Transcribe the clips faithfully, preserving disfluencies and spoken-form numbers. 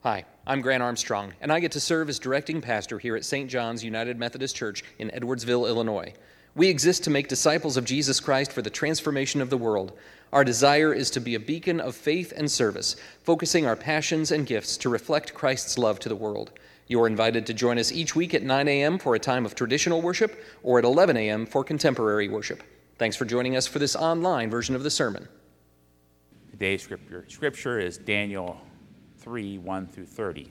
Hi, I'm Grant Armstrong, and I get to serve as directing pastor here at Saint John's United Methodist Church in Edwardsville, Illinois. We exist to make disciples of Jesus Christ for the transformation of the world. Our desire is to be a beacon of faith and service, focusing our passions and gifts to reflect Christ's love to the world. You're invited to join us each week at nine a.m. for a time of traditional worship or at eleven a.m. for contemporary worship. Thanks for joining us for this online version of the sermon. Today's scripture, scripture is Daniel three, one through thirty.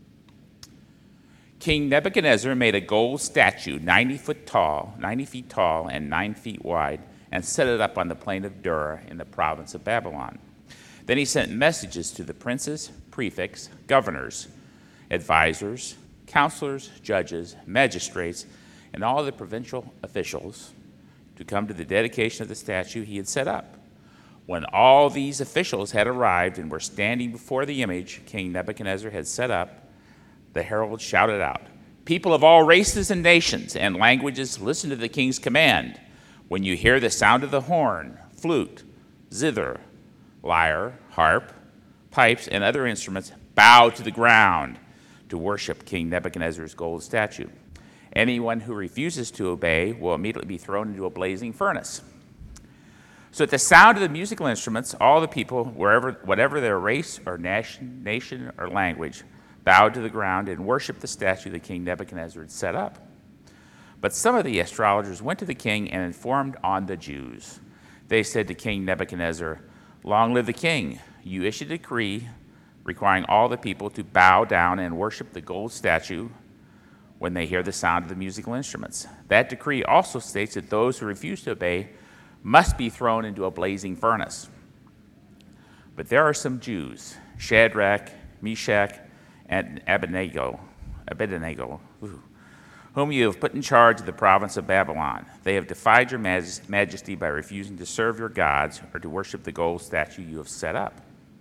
King Nebuchadnezzar made a gold statue ninety foot tall, ninety feet tall and nine feet wide, and set it up on the plain of Dura in the province of Babylon. Then he sent messages to the princes, prefects, governors, advisors, counselors, judges, magistrates, and all the provincial officials to come to the dedication of the statue he had set up. When all these officials had arrived and were standing before the image King Nebuchadnezzar had set up, the herald shouted out, "People of all races and nations and languages, listen to the king's command. When you hear the sound of the horn, flute, zither, lyre, harp, pipes, and other instruments, bow to the ground to worship King Nebuchadnezzar's gold statue. Anyone who refuses to obey will immediately be thrown into a blazing furnace." So at the sound of the musical instruments, all the people, wherever, whatever their race or nation, nation or language, bowed to the ground and worshiped the statue that King Nebuchadnezzar had set up. But some of the astrologers went to the king and informed on the Jews. They said to King Nebuchadnezzar, "Long live the king! You issued a decree requiring all the people to bow down and worship the gold statue when they hear the sound of the musical instruments. That decree also states that those who refuse to obey must be thrown into a blazing furnace. But there are some Jews, Shadrach, Meshach, and Abednego, Abednego, whom you have put in charge of the province of Babylon. They have defied your majesty by refusing to serve your gods or to worship the gold statue you have set up."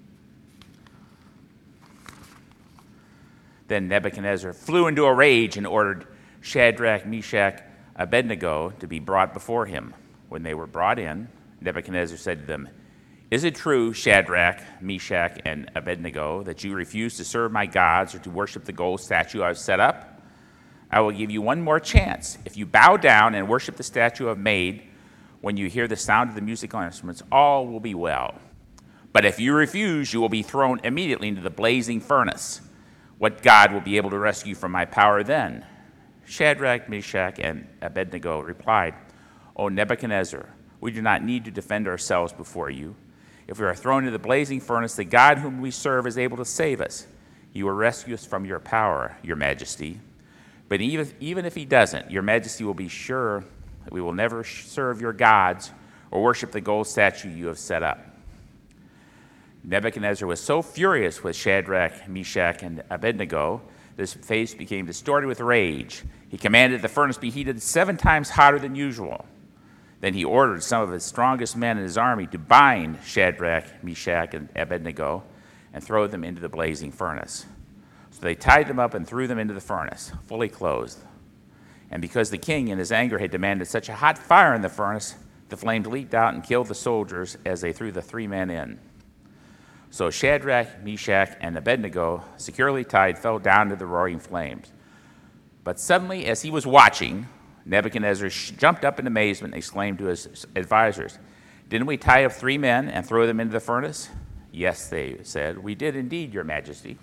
Then Nebuchadnezzar flew into a rage and ordered Shadrach, Meshach, Abednego to be brought before him. When they were brought in, Nebuchadnezzar said to them, "Is it true, Shadrach, Meshach, and Abednego, that you refuse to serve my gods or to worship the gold statue I have set up? I will give you one more chance. If you bow down and worship the statue I have made, when you hear the sound of the musical instruments, all will be well. But if you refuse, you will be thrown immediately into the blazing furnace. What God will be able to rescue you from my power then?" Shadrach, Meshach, and Abednego replied, "O Nebuchadnezzar, we do not need to defend ourselves before you. If we are thrown into the blazing furnace, the God whom we serve is able to save us. He will rescue us from your power, your majesty. But even, even if he doesn't, your majesty will be sure that we will never serve your gods or worship the gold statue you have set up." Nebuchadnezzar was so furious with Shadrach, Meshach, and Abednego that his face became distorted with rage. He commanded the furnace be heated seven times hotter than usual. Then he ordered some of his strongest men in his army to bind Shadrach, Meshach, and Abednego and throw them into the blazing furnace. So they tied them up and threw them into the furnace, fully clothed. And because the king in his anger had demanded such a hot fire in the furnace, the flames leaped out and killed the soldiers as they threw the three men in. So Shadrach, Meshach, and Abednego, securely tied, fell down to the roaring flames. But suddenly, as he was watching, Nebuchadnezzar jumped up in amazement and exclaimed to his advisors, "Didn't we tie up three men and throw them into the furnace?" "Yes," they said, "we did indeed, your majesty."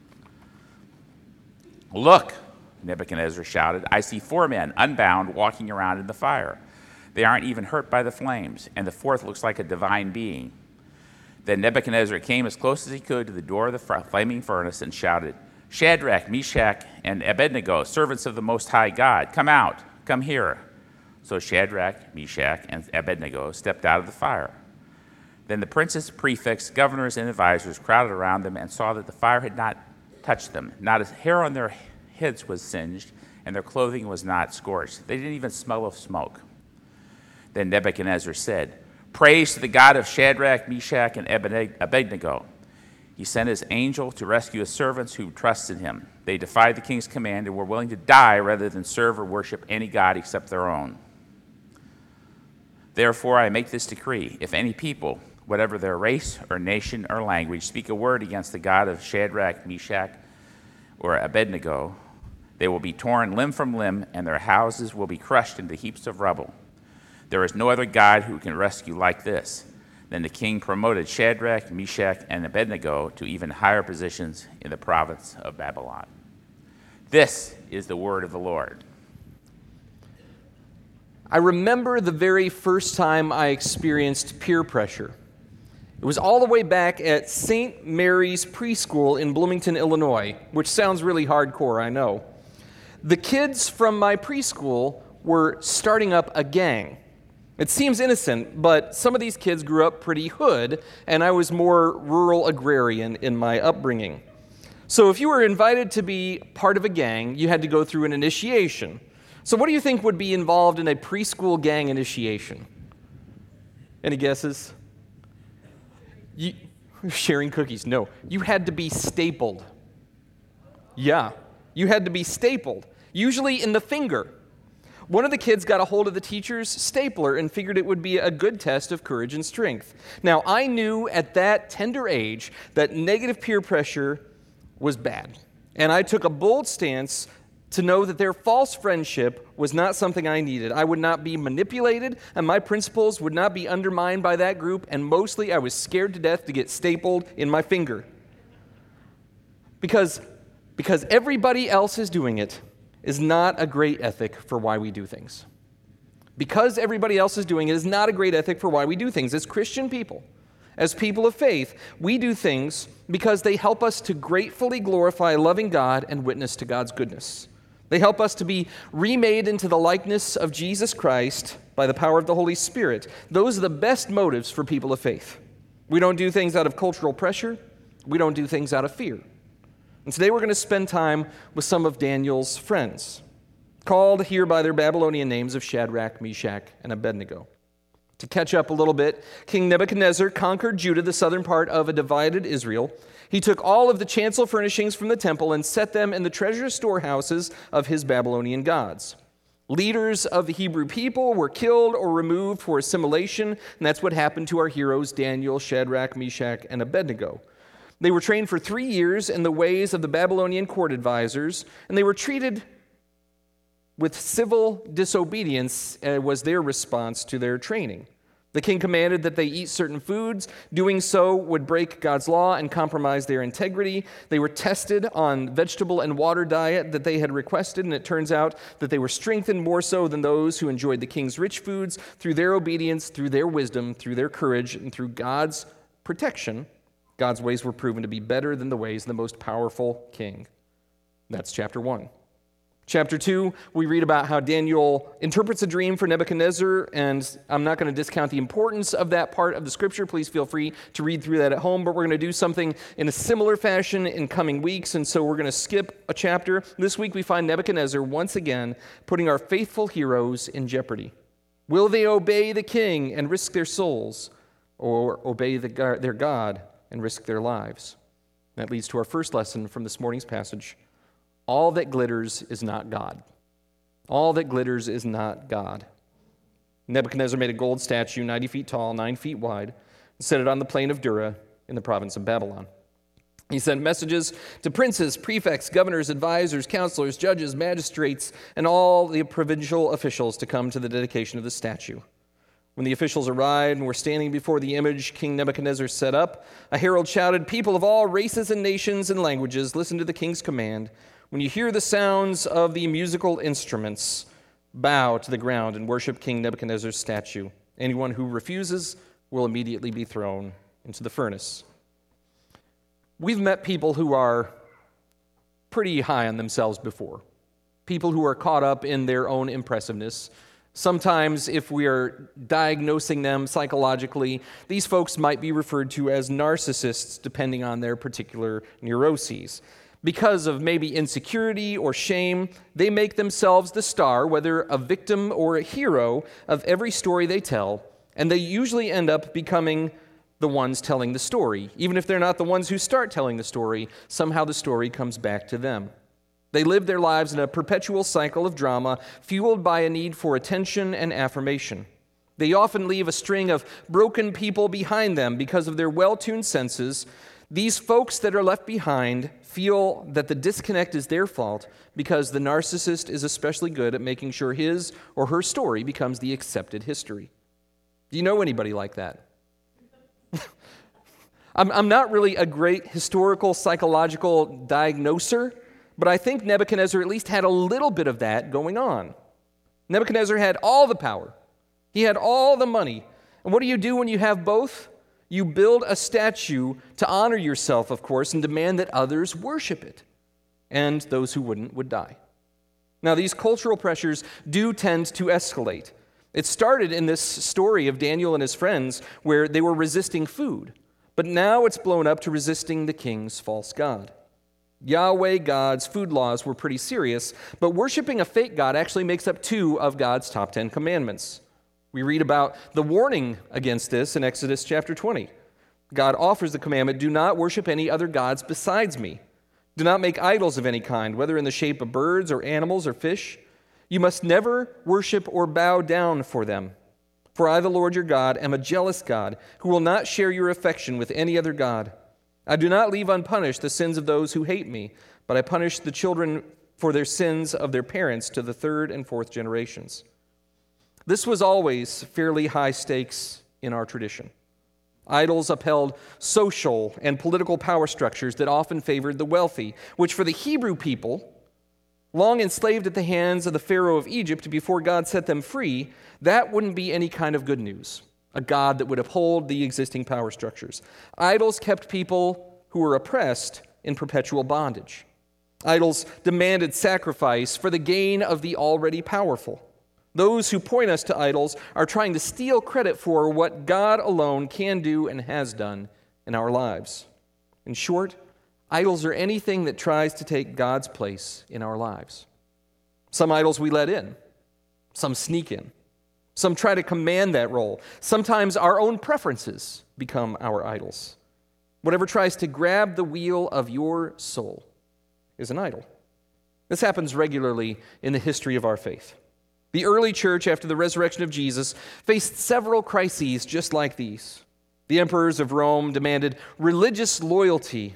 "Look," Nebuchadnezzar shouted, "I see four men, unbound, walking around in the fire. They aren't even hurt by the flames, and the fourth looks like a divine being." Then Nebuchadnezzar came as close as he could to the door of the flaming furnace and shouted, "Shadrach, Meshach, and Abednego, servants of the Most High God, come out, come here." So Shadrach, Meshach, and Abednego stepped out of the fire. Then the princes, prefects, governors, and advisors crowded around them and saw that the fire had not touched them. Not a hair on their heads was singed, and their clothing was not scorched. They didn't even smell of smoke. Then Nebuchadnezzar said, "Praise to the God of Shadrach, Meshach, and Abednego. He sent his angel to rescue his servants who trusted him. They defied the king's command and were willing to die rather than serve or worship any god except their own. Therefore, I make this decree. If any people, whatever their race or nation or language, speak a word against the God of Shadrach, Meshach, or Abednego, they will be torn limb from limb, and their houses will be crushed into heaps of rubble. There is no other God who can rescue like this. Then the king promoted Shadrach, Meshach, and Abednego to even higher positions in the province of Babylon. This is the word of the Lord. I remember the very first time I experienced peer pressure. It was all the way back at Saint Mary's Preschool in Bloomington, Illinois, which sounds really hardcore, I know. The kids from my preschool were starting up a gang. It seems innocent, but some of these kids grew up pretty hood, and I was more rural agrarian in my upbringing. So if you were invited to be part of a gang, you had to go through an initiation. So what do you think would be involved in a preschool gang initiation? Any guesses? You, sharing cookies. No. You had to be stapled. Yeah. You had to be stapled, usually in the finger. One of the kids got a hold of the teacher's stapler and figured it would be a good test of courage and strength. Now, I knew at that tender age that negative peer pressure was bad. And I took a bold stance to know that their false friendship was not something I needed. I would not be manipulated, and my principles would not be undermined by that group, and mostly I was scared to death to get stapled in my finger. Because, because everybody else is doing it is not a great ethic for why we do things. Because everybody else is doing it is not a great ethic for why we do things. As Christian people, as people of faith, we do things because they help us to gratefully glorify a loving God and witness to God's goodness. They help us to be remade into the likeness of Jesus Christ by the power of the Holy Spirit. Those are the best motives for people of faith. We don't do things out of cultural pressure. We don't do things out of fear. And today we're going to spend time with some of Daniel's friends, called here by their Babylonian names of Shadrach, Meshach, and Abednego. To catch up a little bit, King Nebuchadnezzar conquered Judah, the southern part of a divided Israel. He took all of the chancel furnishings from the temple and set them in the treasure storehouses of his Babylonian gods. Leaders of the Hebrew people were killed or removed for assimilation, and that's what happened to our heroes Daniel, Shadrach, Meshach, and Abednego. They were trained for three years in the ways of the Babylonian court advisors, and they were treated with civil disobedience uh, was their response to their training. The king commanded that they eat certain foods. Doing so would break God's law and compromise their integrity. They were tested on vegetable and water diet that they had requested, and it turns out that they were strengthened more so than those who enjoyed the king's rich foods through their obedience, through their wisdom, through their courage, and through God's protection. God's ways were proven to be better than the ways of the most powerful king. That's chapter one. Chapter two, we read about how Daniel interprets a dream for Nebuchadnezzar, and I'm not going to discount the importance of that part of the scripture. Please feel free to read through that at home, but we're going to do something in a similar fashion in coming weeks, and so we're going to skip a chapter. This week we find Nebuchadnezzar once again putting our faithful heroes in jeopardy. Will they obey the king and risk their souls, or obey the, their God and risk their lives? That leads to our first lesson from this morning's passage. All that glitters is not God. All that glitters is not God. Nebuchadnezzar made a gold statue ninety feet tall, nine feet wide, and set it on the plain of Dura in the province of Babylon. He sent messages to princes, prefects, governors, advisors, counselors, judges, magistrates, and all the provincial officials to come to the dedication of the statue. When the officials arrived and were standing before the image King Nebuchadnezzar set up, a herald shouted, "People of all races and nations and languages, listen to the king's command. When you hear the sounds of the musical instruments, bow to the ground and worship King Nebuchadnezzar's statue. Anyone who refuses will immediately be thrown into the furnace." We've met people who are pretty high on themselves before. People who are caught up in their own impressiveness. Sometimes, if we are diagnosing them psychologically, these folks might be referred to as narcissists, depending on their particular neuroses. Because of maybe insecurity or shame, they make themselves the star, whether a victim or a hero, of every story they tell, and they usually end up becoming the ones telling the story. Even if they're not the ones who start telling the story, somehow the story comes back to them. They live their lives in a perpetual cycle of drama, fueled by a need for attention and affirmation. They often leave a string of broken people behind them because of their well-tuned senses. These folks that are left behind feel that the disconnect is their fault because the narcissist is especially good at making sure his or her story becomes the accepted history. Do you know anybody like that? I'm, I'm not really a great historical, psychological diagnoser, but I think Nebuchadnezzar at least had a little bit of that going on. Nebuchadnezzar had all the power. He had all the money. And what do you do when you have both? You build a statue to honor yourself, of course, and demand that others worship it. And those who wouldn't would die. Now, these cultural pressures do tend to escalate. It started in this story of Daniel and his friends where they were resisting food. But now it's blown up to resisting the king's false god. Yahweh God's food laws were pretty serious, but worshiping a fake god actually makes up two of God's top ten commandments. We read about the warning against this in Exodus chapter twenty. God offers the commandment, do not worship any other gods besides me. Do not make idols of any kind, whether in the shape of birds or animals or fish. You must never worship or bow down for them. For I, the Lord your God, am a jealous God, who will not share your affection with any other god. I do not leave unpunished the sins of those who hate me, but I punish the children for their sins of their parents to the third and fourth generations. This was always fairly high stakes in our tradition. Idols upheld social and political power structures that often favored the wealthy, which for the Hebrew people, long enslaved at the hands of the Pharaoh of Egypt before God set them free, that wouldn't be any kind of good news, a God that would uphold the existing power structures. Idols kept people who were oppressed in perpetual bondage. Idols demanded sacrifice for the gain of the already powerful. Those who point us to idols are trying to steal credit for what God alone can do and has done in our lives. In short, idols are anything that tries to take God's place in our lives. Some idols we let in. Some sneak in. Some try to command that role. Sometimes our own preferences become our idols. Whatever tries to grab the wheel of your soul is an idol. This happens regularly in the history of our faith. The early church, after the resurrection of Jesus, faced several crises just like these. The emperors of Rome demanded religious loyalty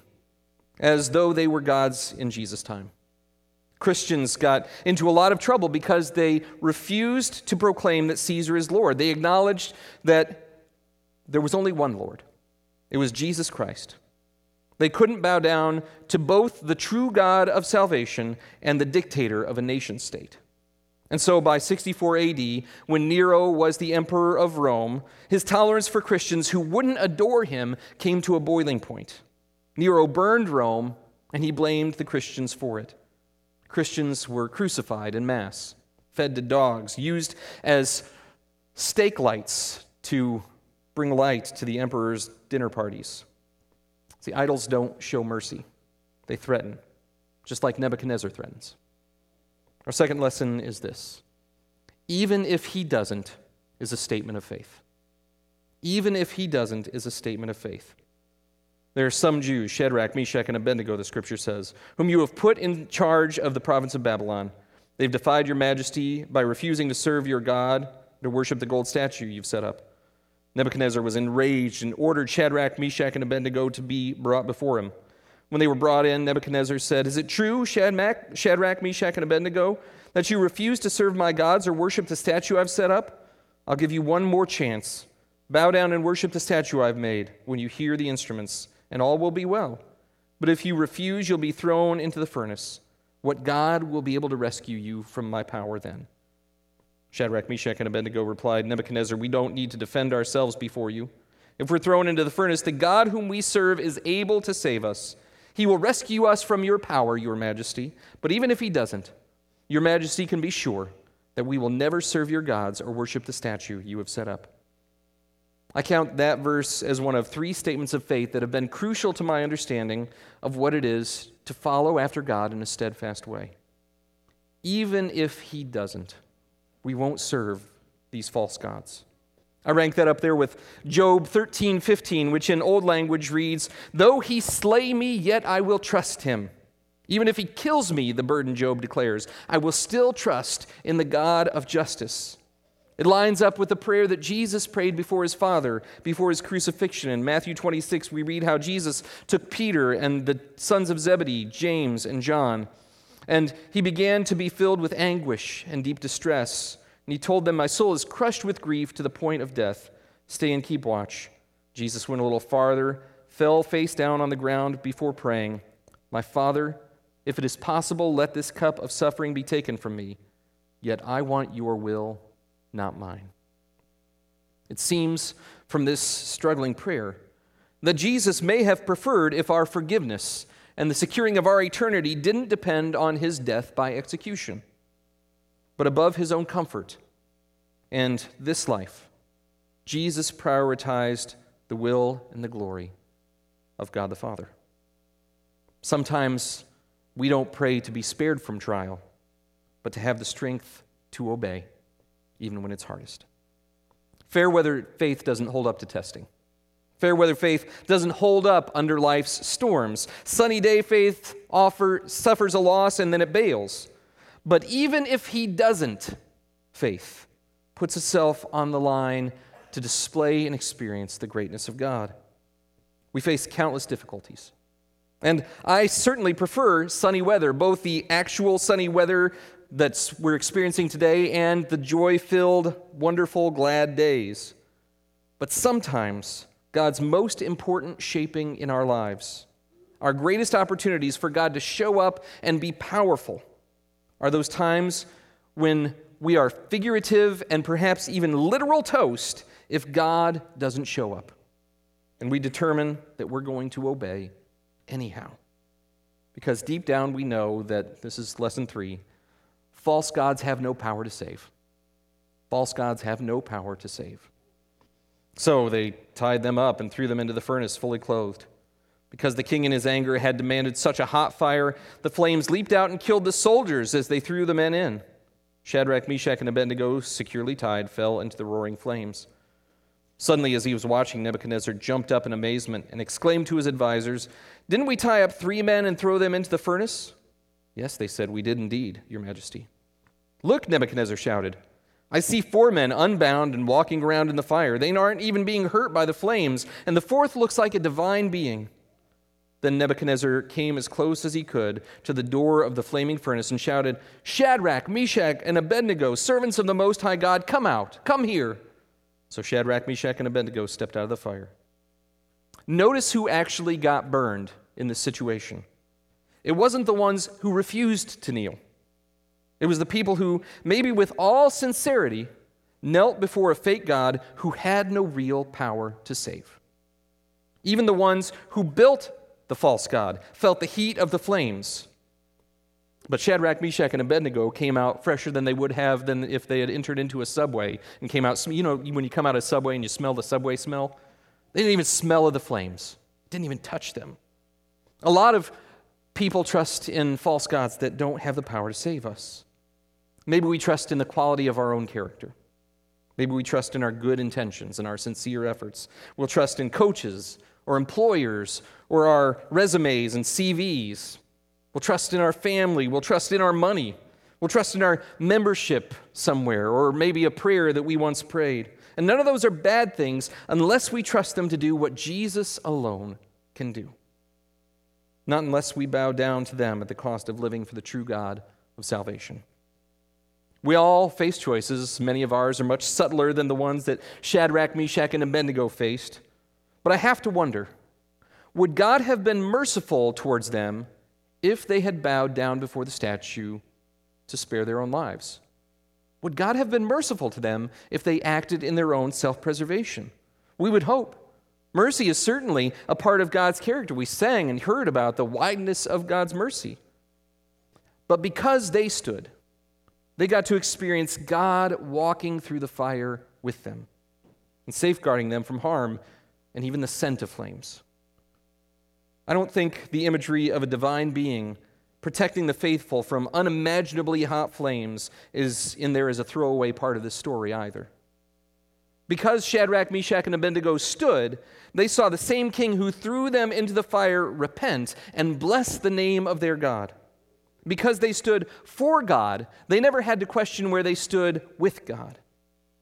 as though they were gods in Jesus' time. Christians got into a lot of trouble because they refused to proclaim that Caesar is Lord. They acknowledged that there was only one Lord. It was Jesus Christ. They couldn't bow down to both the true God of salvation and the dictator of a nation state. And so by sixty-four A D, when Nero was the emperor of Rome, his tolerance for Christians who wouldn't adore him came to a boiling point. Nero burned Rome, and he blamed the Christians for it. Christians were crucified en masse, fed to dogs, used as stake lights to bring light to the emperor's dinner parties. See, idols don't show mercy. They threaten, just like Nebuchadnezzar threatens. Our second lesson is this. Even if he doesn't is a statement of faith. Even if he doesn't is a statement of faith. There are some Jews, Shadrach, Meshach, and Abednego, the scripture says, whom you have put in charge of the province of Babylon. They've defied your majesty by refusing to serve your God, to worship the gold statue you've set up. Nebuchadnezzar was enraged and ordered Shadrach, Meshach, and Abednego to be brought before him. When they were brought in, Nebuchadnezzar said, "Is it true, Shadrach, Shadrach, Meshach, and Abednego, that you refuse to serve my gods or worship the statue I've set up? I'll give you one more chance. Bow down and worship the statue I've made when you hear the instruments, and all will be well. But if you refuse, you'll be thrown into the furnace. What God will be able to rescue you from my power then?" Shadrach, Meshach, and Abednego replied, "Nebuchadnezzar, we don't need to defend ourselves before you. If we're thrown into the furnace, the God whom we serve is able to save us. He will rescue us from your power, your majesty. But even if he doesn't, your majesty can be sure that we will never serve your gods or worship the statue you have set up." I count that verse as one of three statements of faith that have been crucial to my understanding of what it is to follow after God in a steadfast way. Even if he doesn't, we won't serve these false gods. I rank that up there with Job thirteen fifteen, which in old language reads, "Though he slay me, yet I will trust him. Even if he kills me," the burden Job declares, "I will still trust in the God of justice." It lines up with the prayer that Jesus prayed before his Father, before his crucifixion. In Matthew twenty-six, we read how Jesus took Peter and the sons of Zebedee, James and John, and he began to be filled with anguish and deep distress. And he told them, "My soul is crushed with grief to the point of death. Stay and keep watch." Jesus went a little farther, fell face down on the ground before praying, "My Father, if it is possible, let this cup of suffering be taken from me. Yet I want your will, not mine." It seems from this struggling prayer that Jesus may have preferred if our forgiveness and the securing of our eternity didn't depend on his death by execution. But above his own comfort and this life, Jesus prioritized the will and the glory of God the Father. Sometimes we don't pray to be spared from trial, but to have the strength to obey, even when it's hardest. Fair weather faith doesn't hold up to testing. Fair weather faith doesn't hold up under life's storms. Sunny day faith offer, suffers a loss and then it bails. But even if he doesn't, faith puts itself on the line to display and experience the greatness of God. We face countless difficulties. And I certainly prefer sunny weather, both the actual sunny weather that we're experiencing today and the joy-filled, wonderful, glad days. But sometimes God's most important shaping in our lives, our greatest opportunities for God to show up and be powerful, are those times when we are figurative and perhaps even literal toast if God doesn't show up. And we determine that we're going to obey anyhow. Because deep down we know that, this is lesson three, false gods have no power to save. False gods have no power to save. So they tied them up and threw them into the furnace fully clothed. Because the king in his anger had demanded such a hot fire, the flames leaped out and killed the soldiers as they threw the men in. Shadrach, Meshach, and Abednego, securely tied, fell into the roaring flames. Suddenly, as he was watching, Nebuchadnezzar jumped up in amazement and exclaimed to his advisors, "Didn't we tie up three men and throw them into the furnace?" "Yes," they said, "we did indeed, Your Majesty." "Look," Nebuchadnezzar shouted, "I see four men unbound and walking around in the fire. They aren't even being hurt by the flames, and the fourth looks like a divine being." Then Nebuchadnezzar came as close as he could to the door of the flaming furnace and shouted, "Shadrach, Meshach, and Abednego, servants of the Most High God, come out, come here." So Shadrach, Meshach, and Abednego stepped out of the fire. Notice who actually got burned in this situation. It wasn't the ones who refused to kneel. It was the people who, maybe with all sincerity, knelt before a fake god who had no real power to save. Even the ones who built the false god felt the heat of the flames. But Shadrach, Meshach, and Abednego came out fresher than they would have than if they had entered into a subway and came out. You know, when you come out of a subway and you smell the subway smell? They didn't even smell of the flames. Didn't even touch them. A lot of people trust in false gods that don't have the power to save us. Maybe we trust in the quality of our own character. Maybe we trust in our good intentions and our sincere efforts. We'll trust in coaches or employers or our resumes and C Vs. We'll trust in our family. We'll trust in our money. We'll trust in our membership somewhere, or maybe a prayer that we once prayed. And none of those are bad things unless we trust them to do what Jesus alone can do. Not unless we bow down to them at the cost of living for the true God of salvation. We all face choices. Many of ours are much subtler than the ones that Shadrach, Meshach, and Abednego faced. But I have to wonder, would God have been merciful towards them if they had bowed down before the statue to spare their own lives? Would God have been merciful to them if they acted in their own self-preservation? We would hope. Mercy is certainly a part of God's character. We sang and heard about the wideness of God's mercy. But because they stood, they got to experience God walking through the fire with them and safeguarding them from harm and even the scent of flames. I don't think the imagery of a divine being protecting the faithful from unimaginably hot flames is in there as a throwaway part of this story either. Because Shadrach, Meshach, and Abednego stood, they saw the same king who threw them into the fire repent and bless the name of their God. Because they stood for God, they never had to question where they stood with God.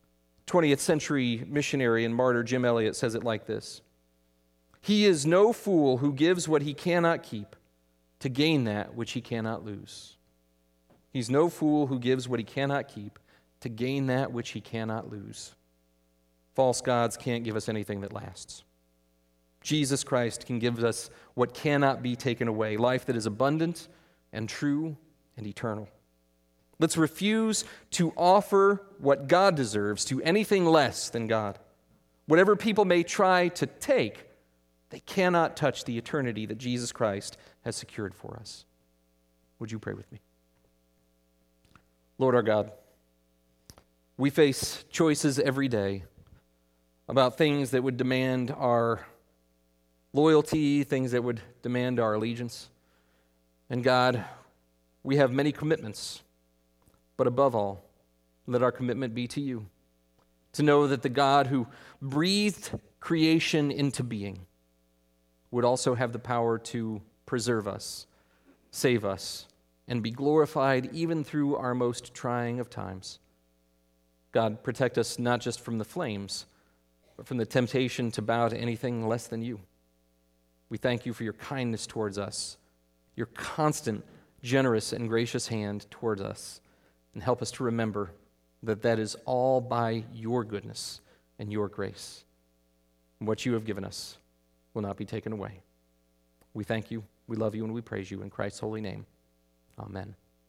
twentieth century missionary and martyr Jim Elliot says it like this: "He is no fool who gives what he cannot keep to gain that which he cannot lose." He's no fool who gives what he cannot keep to gain that which he cannot lose. False gods can't give us anything that lasts. Jesus Christ can give us what cannot be taken away, life that is abundant and true and eternal. Let's refuse to offer what God deserves to anything less than God. Whatever people may try to take, they cannot touch the eternity that Jesus Christ has secured for us. Would you pray with me? Lord our God, we face choices every day about things that would demand our loyalty, things that would demand our allegiance. And God, we have many commitments, but above all, let our commitment be to you, to know that the God who breathed creation into being would also have the power to preserve us, save us, and be glorified even through our most trying of times. God, protect us not just from the flames, but from the temptation to bow to anything less than you. We thank you for your kindness towards us, your constant, generous, and gracious hand towards us, and help us to remember that that is all by your goodness and your grace. And what you have given us will not be taken away. We thank you, we love you, and we praise you in Christ's holy name. Amen.